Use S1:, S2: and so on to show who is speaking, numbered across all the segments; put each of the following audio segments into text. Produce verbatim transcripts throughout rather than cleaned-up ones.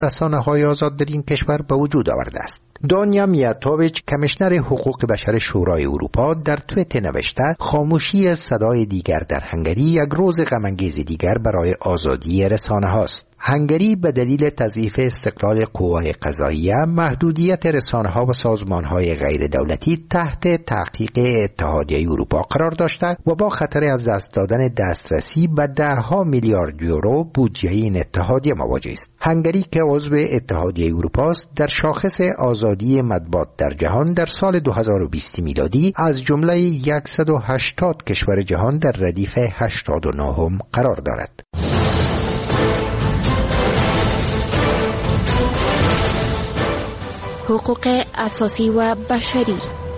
S1: رسانه‌های آزاد در این کشور به وجود آورده است. دانیا میاتوویچ، کمیشنر حقوق بشر شورای اروپا، در توییت نوشته خاموشی صدای دیگر در هنگری یک روز غم‌انگیز دیگر برای آزادی رسانه هاست. هنگری به دلیل تضعیف استقلال قوای قضاییه، محدودیت رسانه ها و سازمان های غیر دولتی تحت تحقیق اتحادیه اروپا قرار داشته و با خطر از دست دادن دسترسی به ده ها میلیارد یورو بودجه این اتحادیه مواجه است. هنگری که عضو اتحادیه اروپا است، در شاخص آزادی مطبوعات در جهان در سال دو هزار و بیست میلادی از جمله صد و هشتاد کشور جهان در ردیف هشتاد و نه قرار دارد.
S2: حقوق اساسی و بشری.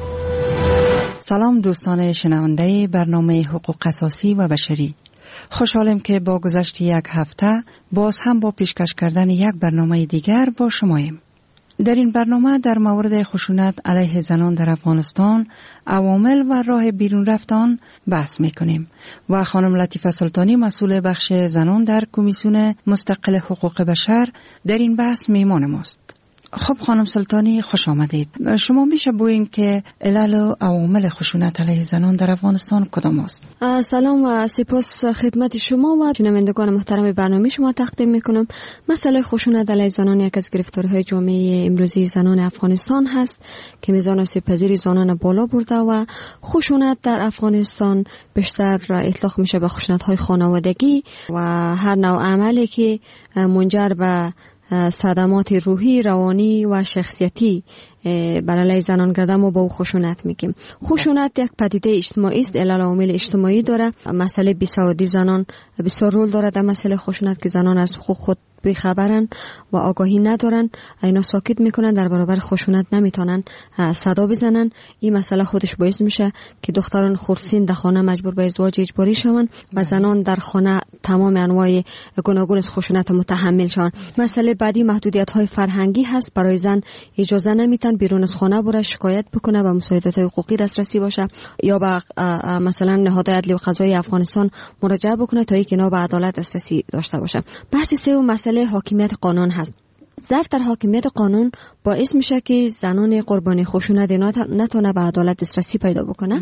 S3: سلام دوستان شنونده برنامه حقوق اساسی و بشری. خوشحالم که با گذشت یک هفته باز هم با پیشکش کردن یک برنامه دیگر با شماییم. در این برنامه در مورد خشونت علیه زنان در افغانستان، عوامل و راه بیرون رفتن بحث میکنیم و خانم لطیفه سلطانی، مسئول بخش زنان در کمیسیون مستقل حقوق بشر، در این بحث میهمان ماست. خب خانم سلطانی، خوش آمدید. شما میشه بگویید که علل و عوامل خشونت علیه زنان در افغانستان کدام است؟
S4: سلام و سپاس خدمت شما و شنوندگان محترم برنامه شما تقدیم میکنم. مسئله خشونت علیه زنان یک از گرفتاری‌های جامعه امروزی زنان افغانستان هست که میزان آسیب‌پذیری زنان بالا برده و خشونت در افغانستان بیشتر اطلاق میشه به خشونت‌های خانوادگی و هر نوع عملی که منجر به صدمات روحی، روانی و شخصیتی بر علیه زنان گرده ما با او خشونت میگیم. خشونت یک پدیده اجتماعی است، علل و عوامل اجتماعی داره. مسئله بیسوادی زنان بسیار رول داره در مسئله خشونت که زنان از حقوق خود بیخبرن و آگاهی ندارن، اینا ساکت میکنن، در برابر خشونت نمیتونن صدا بزنن. این مسئله خودش باعث میشه که دختران خردسین در خانه مجبور به ازدواج اجباری شون و زنان در خانه تمام انواع گوناگون از خشونت متحمل شون. مسئله بعدی محدودیت های فرهنگی هست. برای زن اجازه نمیتن بیرون از خانه بره شکایت بکنه و مساعدت حقوقی دسترسی باشه یا به مثلا نهادهای عدلی و قضایی افغانستان مراجعه بکنه تا اینکه اینا به عدالت دسترسی داشته باشه. بحث سوم مسئله حاکمیت قانون هست. ضعف در حاکمیت قانون باعث میشه که زنان قربانی خشونت نتونه به عدالت دسترسی پیدا بکنه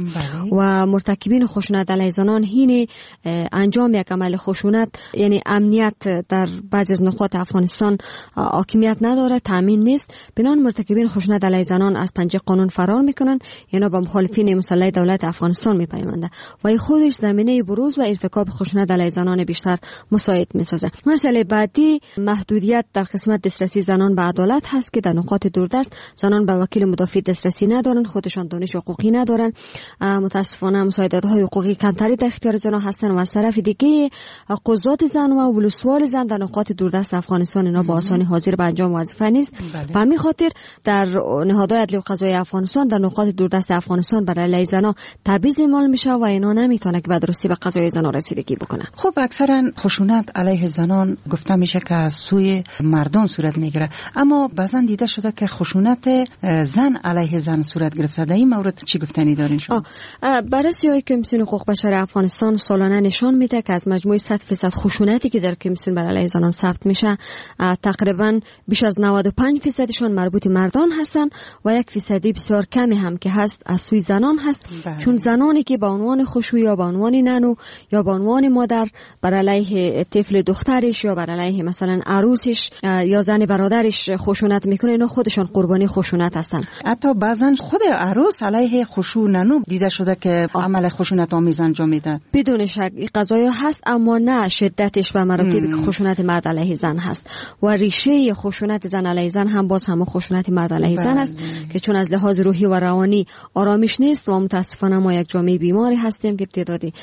S4: و مرتکبین خشونت علیه زنان هین انجام یک عمل خشونت، یعنی امنیت در بعضی از نقاط افغانستان حاکمیت نداره، تامین نیست، بنان مرتکبین خشونت علیه زنان از پنجه قانون فرار میکنن، یعنی با مخالفین مسلح دولت افغانستان میپیونده و این خودش زمینه بروز و ارتکاب خشونت علیه زنان بیشتر مساعد میسازه. مسئله بعدی محدودیت در قسمت دسترسی زنان به عدالت هست که در نقاط دوردست زنان به وکیل مدافع دسترسی ندارن، خودشان دانش حقوقی ندارن، متاسفانه مساعدت‌های حقوقی کمتری در اختیار زنان هستن و از طرف دیگه قضات زن و ولسوال زن در نقاط دوردست افغانستان اینا با آسانی حاضر به انجام وظیفه نیست. به همین خاطر در نهادهای عدلی و قضایی افغانستان در نقاط دوردست افغانستان برای علیه زنان تبعیض اعمال میشه و اینا نمیتونه که به درستی به قضای زنان رسیدگی بکنه.
S3: خب اکثرا خشونت علیه زنان گفته میشه که از سوی مردان صورت میگیره، اما بعضا دیده شده که خشونت زن علیه زن صورت گرفته. در این مورد چی گفتنی دارین شما؟
S4: بررسی‌های کمیسیون حقوق بشر افغانستان سالانه نشان میده که از مجموع صد فیصد خشونتی که در کمیسیون بر علیه زنان ثبت میشه، تقریبا بیش از نود و پنج فیصدشون مربوط مردان هستن و یک فیصدی بسیار کمی هم که هست از سوی زنان هست. بله. چون زنانی که با عنوان خوشو یا با عنوان ننو یا با عنوان مادر بر علیه طفل دخترش یا بر علیه مثلا عروسش یا زن برادرش خشونت میکنه، اینا خودشان قربانی خشونت هستن.
S3: حتی بعضن خود عروس علیه خشونت دیده شده که عمل خشونت آمیز انجام میده.
S4: بدون شک این قضایی هست، اما نه شدتش و مراتبی که خشونت مرد علیه زن هست و ریشه خشونت زن علیه زن هم باز هم خشونت مرد علیه زن است که چون از لحاظ روحی و روانی آرامش نیست و متاسفانه ما یک جامعه بیماری هستیم که تعدادی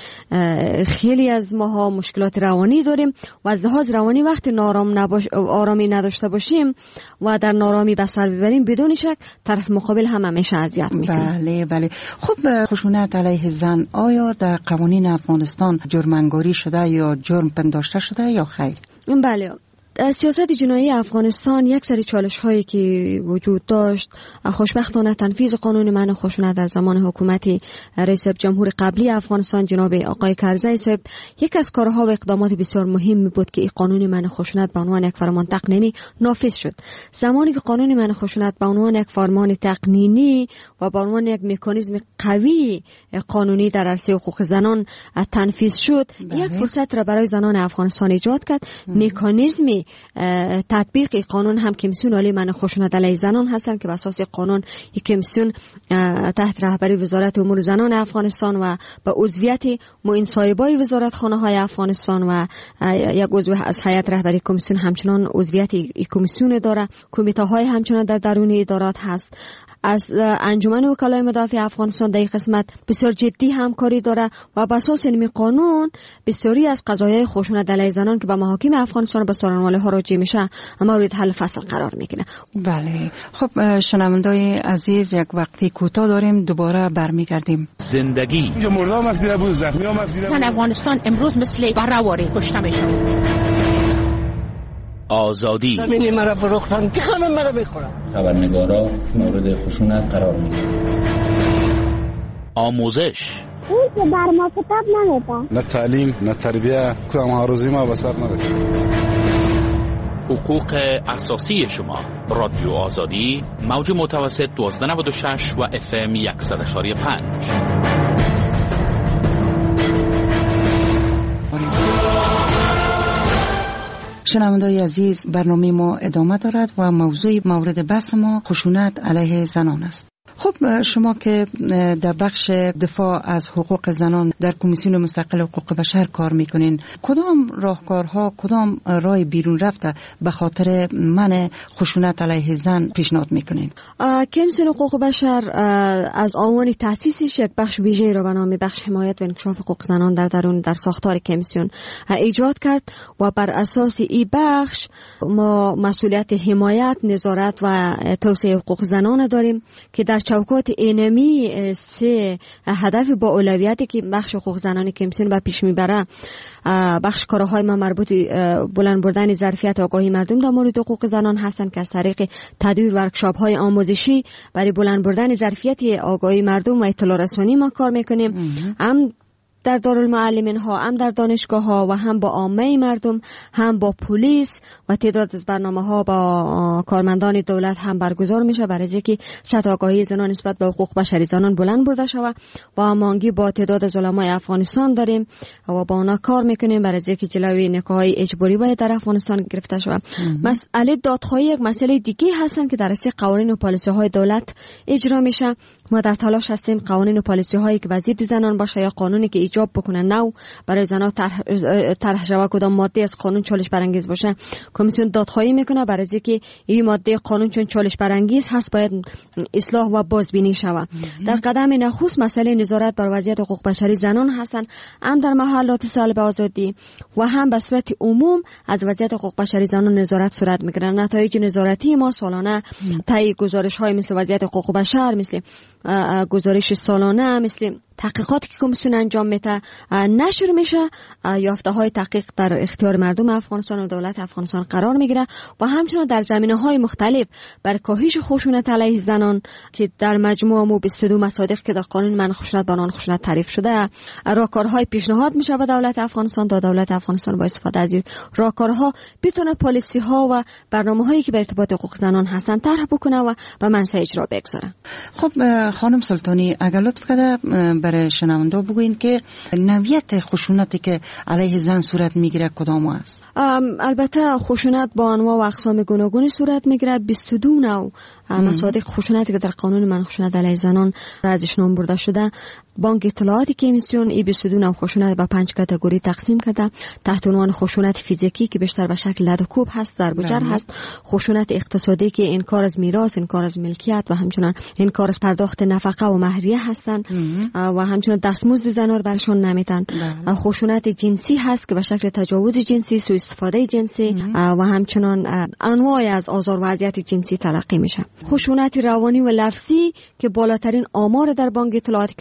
S4: خیلی از ماها مشکلات روانی داریم و از لحاظ روانی وقتی نارام نباش آرامی نداشته باشیم و در نارامی به سر ببریم بدون شک طرف مقابل هم همیشه اذیت میکنه.
S3: بله بله. خب خشونت علیه زن آیا در قوانین افغانستان جرم‌انگاری شده یا جرم پنداشته شده یا خیر؟
S4: بله. سیاست جنایی افغانستان یک سری چالش هایی که وجود داشت، خوشبختانه تنفیذ قانون منع خشونت در زمان حکومت رئیس جمهور قبلی افغانستان جناب آقای کرزی صاحب یک از کارها و اقدامات بسیار مهم بود که این قانون منع خشونت به عنوان یک فرمان تقنینی نافذ شد. زمانی که قانون منع خشونت به عنوان یک فرمان تقنینی و به عنوان یک مکانیزم قوی قانونی در عرصه حقوق زنان تنفیذ شد، بله. یک فرصت را برای زنان افغانستان ایجاد کرد. مکانیزم تطبیق قانون هم کمیسیون عالی منع خشونت علیه زنان هستند که بر اساس قانون یک کمیسیون تحت رهبری وزارت امور زنان افغانستان و با عضویت معین صاحبای وزارتخانه های افغانستان و یک عضو از هیئت رهبری کمیسیون همچنان عضویت این کمیسیون داره. کمیته های همچنان در درون ادارات هست. از انجمن وکلای مدافع افغانستان در این قسمت بسیار جدی همکاری داره و بر اساس این قانون بسیاری از قضایای خشونت علیه زنان که به محاکم افغانستان به سارنواله ها راجع میشه مورد حل فصل قرار میگیره.
S3: بله، خب شنوندای عزیز یک وقتی کوتاه داریم، دوباره برمیگردیم.
S5: زندگی
S6: مردم مفیده بود، زخمی ها مفیده بود.
S7: افغانستان امروز مثل برآوری کشته میشه.
S5: آزادی
S8: زمینی مرا فروختن که همه مرا بخورن.
S9: خبرنگارا مورد خشونت قرار میگیرن.
S5: آموزش
S10: اون که بر ما کتاب نمیده.
S6: نه تعلیم نه تربیه، کدام آرزوی ما به سر نرسید.
S5: حقوق اساسی شما. رادیو آزادی موج متوسط دوازده نود و شش و اف ام صد و شش و پنج.
S3: شنوندای عزیز، برنامه ما ادامه دارد و موضوع مورد بحث ما خشونت علیه زنان است. خب شما که در بخش دفاع از حقوق زنان در کمیسیون مستقل حقوق بشر کار میکنین، کدام راهکارها، کدام راه بیرون رفته به خاطر منع خشونت علیه زن پیشنهاد میکنین؟
S4: کمیسیون حقوق بشر از آن تأسیسش یک بخش ویژه را به نام بخش حمایت و انکشاف حقوق زنان در درون در ساختار کمیسیون ایجاد کرد و بر اساس این بخش ما مسئولیت حمایت، نظارت و توسعه حقوق زنان داریم که در چوکات اینمی سه هدف با اولویتی که بخش حقوق زنان کمیسیون به پیش میبره، بخش کارهای ما مربوط بلند بردن ظرفیت آگاهی مردم در مورد حقوق زنان هستند که از طریق تدویر ورکشاپ های آموزشی برای بلند بردن ظرفیت آگاهی مردم و اطلاع رسانی ما کار میکنیم. هم در دارالمعلمین ها، هم در دانشگاه ها و هم با عامه مردم، هم با پلیس و تعداد از برنامه ها با کارمندان دولت هم برگزار میشه برای اینکه سطح آگاهی زنان نسبت به حقوق بشری زنان بلند برده شود. و همانگی با تعداد از علمای افغانستان داریم و با اونا کار میکنیم برای اینکه جلوی نکاح‌های اجباری باید در افغانستان گرفته شود. مسئله دادخواهی یک مسئله دیگه هستن که در اساس قوانین و پالیسی های دولت اجرا میشه. ما در تلاش هستیم قوانین و پالیسی هایی که وزیر زنان باشه یا قانونی که ایجاب بکنه نو برای زنان طرح شود، کدام ماده از قانون چالش برانگیز باشه، کمیسیون دادخواهی میکنه برای اینکه این ماده قانون چون چالش برانگیز هست باید اصلاح و بازبینی شود. در قدم نخست مسئله نظارت بر وضعیت حقوق بشری زنان هستند، هم در محلات سالب آزادی و هم به صورت عموم از وضعیت حقوق بشری زنان نظارت صورت میگیره. نتایج نظارتی ما سالانه طی گزارش های مثل وضعیت حقوق بشر، مثل گزارش سالانه، مثل تحقیقاتی که کمیسیون انجام میده نشر میشه. یافته های تحقیق در اختیار مردم افغانستان و دولت افغانستان قرار میگیره و همچنین در زمینه های مختلف بر کاهش خشونت علیه زنان که در مجموع مو بیست و دو مصادیق که در قانون منع خشونت با نان خشونت تعریف شده راهکارهای پیشنهاد میشه به دولت افغانستان تا دولت افغانستان با استفاده از این راهکارها بتونه پالیسی ها و برنامه هایی که بر ارتباط حقوق زنان هستن طرح بکنه و به منصه اجرا بگذاره.
S3: خب خانم سلطانی، اگر لطف کنید برای شنونده بگوین که نوعیت خشونتی که علیه زن صورت میگیره کدام است؟
S4: البته خشونت با انواع و اقسام گوناگونی صورت میگیره. بیست و دو نوع مصادیق خشونتی که در قانون منع خشونت علیه زنان ازش نام برده شده. بانک اطلاعاتی کمیسیون ای بیست و دو نوع خشونت به پنج کاتگوری تقسیم کرده تحت عنوان خشونت فیزیکی که بیشتر به شکل لد و کوب هست، ضرب و جرح هست، خشونت اقتصادی که انکار از میراث، انکار از ملکیت و همچنین انکار از پرداخت نفقه و مهریه هستند و همچنین دستمزد زنان برشان نمیدن. خشونت جنسی هست که به شکل تجاوز جنسی، سوء استفاده جنسی و همچنین انواع از آزار و اذیت جنسی تلقی میشه. خشونت روانی و لفظی که بالاترین آمار در بانک اطلاعات کمیسیون داره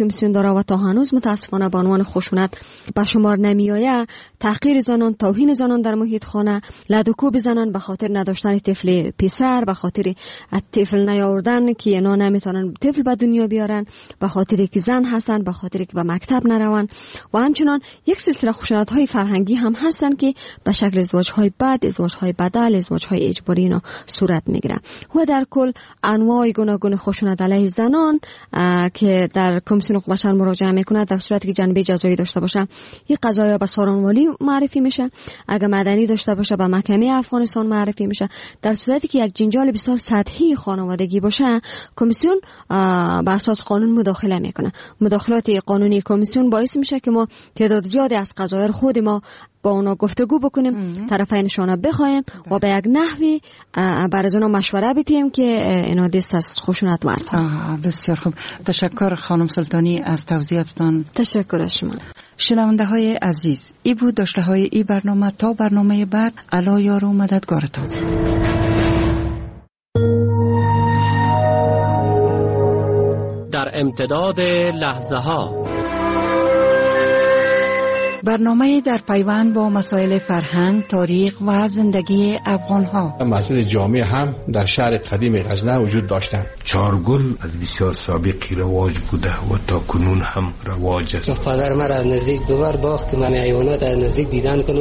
S4: داره و تا هنوز متاسفانه به عنوان خشونت به شمار نمی آید. تحقیر زنان، توهین زنان در محیط خانه، لدوکوب زنان به خاطر نداشتن طفل پسر، به خاطر طفل نیاوردن که اینا نمیتونن طفل به دنیا بیارن، به خاطر که زن هستن، به خاطر که به مکتب نرون و همچنان یک سلسله خشونت های فرهنگی هم هستن که به شکل ازدواج های بد، ازدواج های بدل، ازدواج های اجباری اینا صورت میگیره. و در کل انواع گوناگون خشونت علیه زنان که در کمیسیون حقوق بشر مراجعه میکنه در صورتی که جنبه جزایی داشته باشه این قضایا به سارانوالی معرفی میشه، اگر مدنی داشته باشه به محکمه افغانستان معرفی میشه. در صورتی که یک جنجال بسیار سطحی خانوادگی باشه کمیسیون به اساس قانون مداخله میکنه. مداخلات قانونی کمیسیون باعث میشه که ما تعداد زیادی از قضایا خود ما با اونا گفتگو بکنیم، طرفینشان بخوایم و به یک نحوی برای اونا مشوره بدیم که اینا دست از خشونت ورد.
S3: بسیار خوب، تشکر خانم سلطانی از توضیحاتتان.
S4: تشکر از شما.
S3: شنونده های عزیز، ای بود داشته های ای برنامه. تا برنامه بعد، علا یار و مددگارتان.
S11: در امتداد لحظه ها،
S3: برنامه در پیوند با مسائل فرهنگ، تاریخ و زندگی افغان ها.
S12: مسجد جامع هم در شهر قدیم غزنه وجود داشتند.
S13: چارگل از بسیار سابقی رواج بوده و تا کنون هم رواج است.
S14: پدر مرا از نزدیک دوبار باخت، من حیوانات از نزدیک دیدن کنم.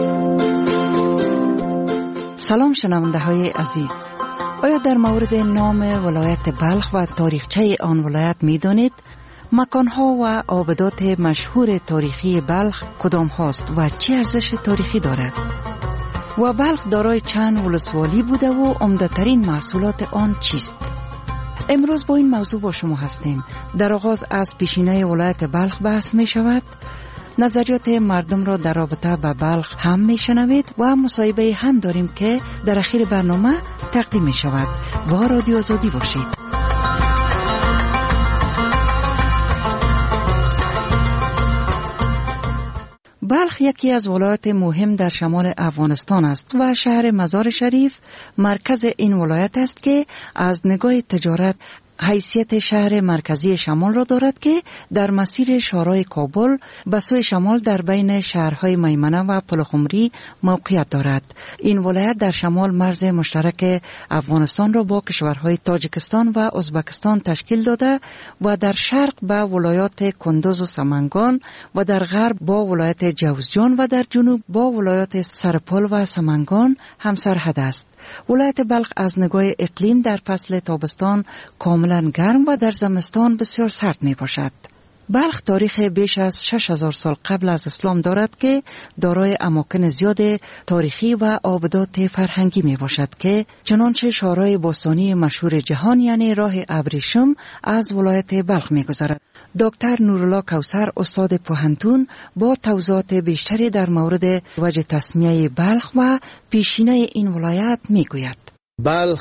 S3: سلام شنونده های عزیز، آیا در مورد نام ولایت بلخ و تاریخچه آن ولایت می دانید؟ مکانها و آبادات مشهور تاریخی بلخ کدام هاست و چه ارزش تاریخی دارد؟ و بلخ دارای چند ولسوالی بوده و عمده‌ترین محصولات آن چیست؟ امروز با این موضوع با شما هستیم. در آغاز از پیشینه ولایت بلخ بحث می شود. نظریات مردم را در رابطه با بلخ هم می شنوید و مصاحبه هم داریم که در اخیر برنامه تقدیم می شود. با رادیو آزادی باشید. بلخ یکی از ولایات مهم در شمال افغانستان است و شهر مزار شریف مرکز این ولایت است که از نگاه تجارت حیثیت شهر مرکزی شمال را دارد که در مسیر شارای کابل به سوی شمال در بین شهرهای میمنه و پلخمری موقعیت دارد. این ولایت در شمال مرز مشترک افغانستان را با کشورهای تاجیکستان و ازبکستان تشکیل داده و در شرق با ولایات کندوز و سمنگان و در غرب با ولایت جوزجان و در جنوب با ولایات سرپل و سمنگان همسرحد است. ولایت بلخ از نگاه اقلیم در فصل تابستان کاملا گرم و در زمستان بسیار سرد می باشد. بلخ تاریخ بیش از شش هزار سال قبل از اسلام دارد که دارای اماکن زیاد تاریخی و آبادات فرهنگی می باشد که چنانچه شارای باستانی مشهور جهان یعنی راه ابریشم از ولایت بلخ می گذرد. دکتر نورالله کوثر استاد پوهنتون با توضیحات بیشتری در مورد وجه تسمیه بلخ و پیشینه این ولایت می گوید.
S15: بلخ